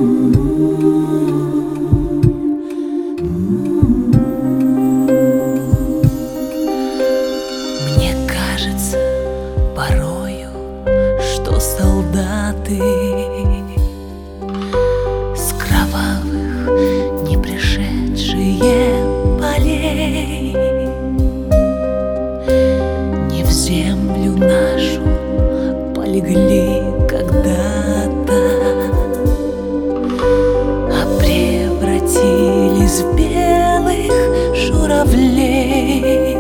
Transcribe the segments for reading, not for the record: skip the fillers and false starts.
Мне кажется порою, что солдаты с кровавых не пришедшие полей не в землю нашу полегли когда-то, а превратились в белых журавлей.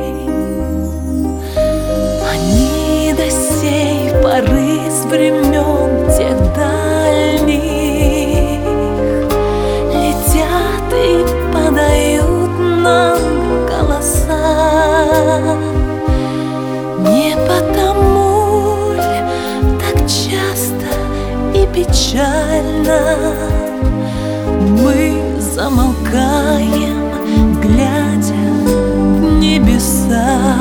Они до сей поры с времен тех дальних летят и подают нам голоса. Не потому ль так часто и печально мы замолкаем, глядя в небеса?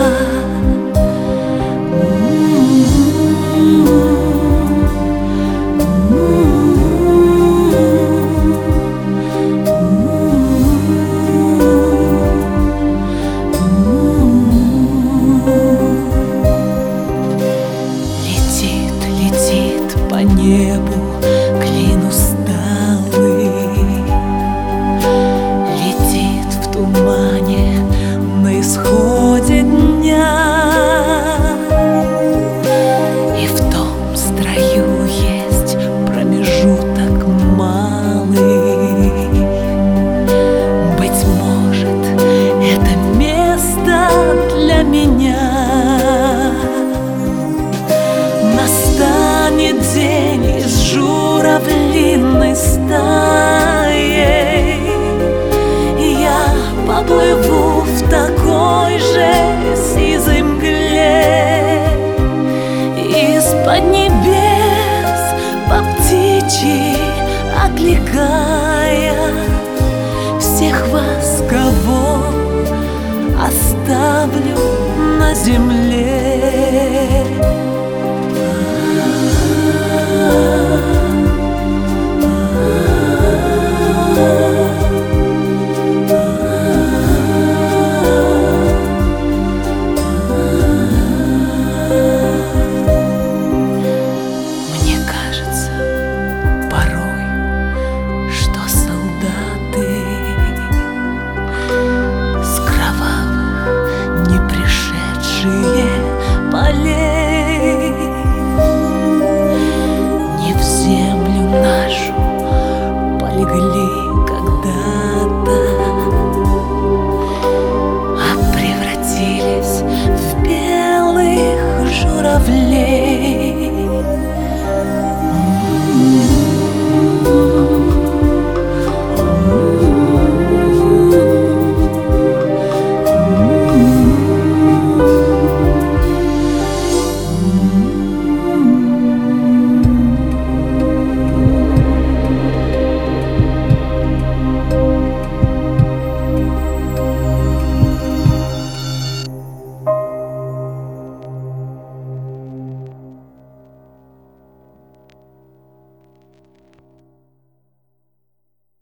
Летит по небу клин усталый, летит в тумане на исходе дня. И в том строю есть промежуток малый. Быть может, это место для меня. Настанет день, и с журавлиной стаей я поплыву в такой же сизой мгле. Из-под небес по птичьи окликая всех вас, кого оставлю на земле.